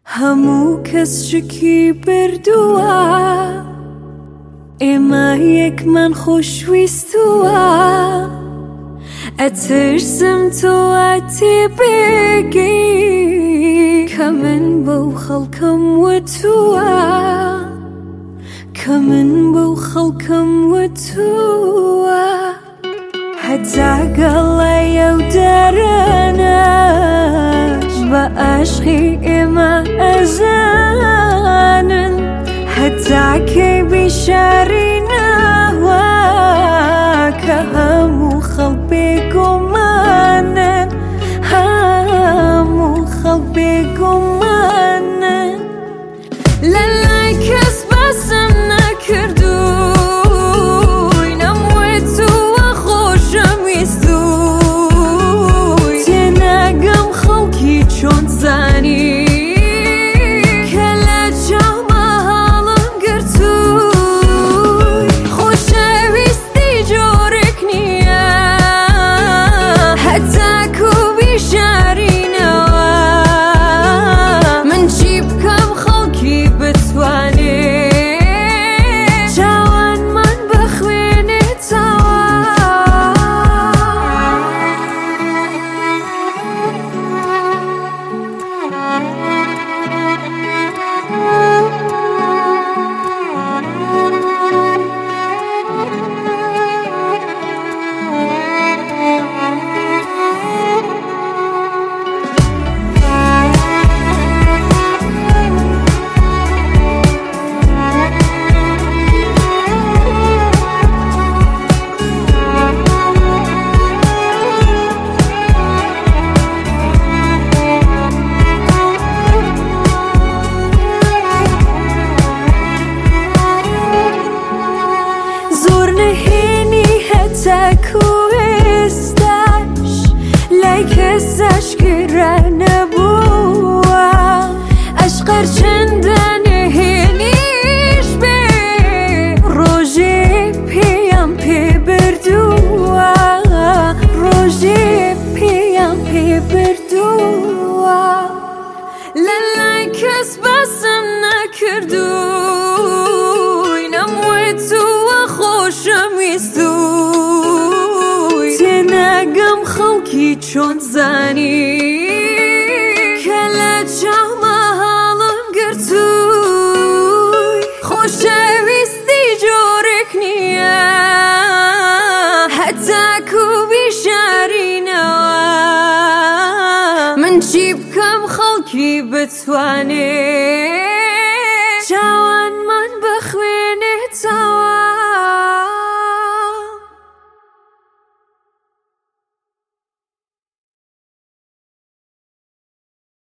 هەموو کەس شکی بردووە ئێمە یەکمان خۆشویستووە ئەترسم تۆ ئەتی بێگی کە من بەو خەڵکەم وتووە کە من بەو خەڵکەم وتووە هەتا گەڵایە و دەرەنەش بە عاشقی ئێمە ئەزانن هەتا کەی بیشارینەوە کە هەموو خەڵک بێگومانن هەموو خەڵک بێگومانن لەلای کەس بەسم نەکردووی نەموێت تووە خۆشم ویستووی تێناگەم خەڵکی چۆن زانی کە لە چاومە هەڵم گرتووی خۆشەویستی جۆرێک نییە هەتاکو بیشارینەوە من چی بکەم خەڵکی بتوانێ چاوانمان بخوێنێتەوە زۆر نەهێنی هەتاکو ئێستاش لای کەس ئاشکرا نەبووە ئەشقەر چەندە نەهێنیش بێ ڕۆژێ پێیان پێ بردووە ڕۆژێ پێیان پێ بردووە لەلای کەس بەسم نەکردووی نەموێت تووە خۆشم ویستووی تێناگەم خەڵکی چۆن زانی کە لە چاومە هەڵم گرتووی خۆشەویستی جۆرێک نییە هەتاکو بیشارینەوە من چی بکەم خەڵکی بتوانێ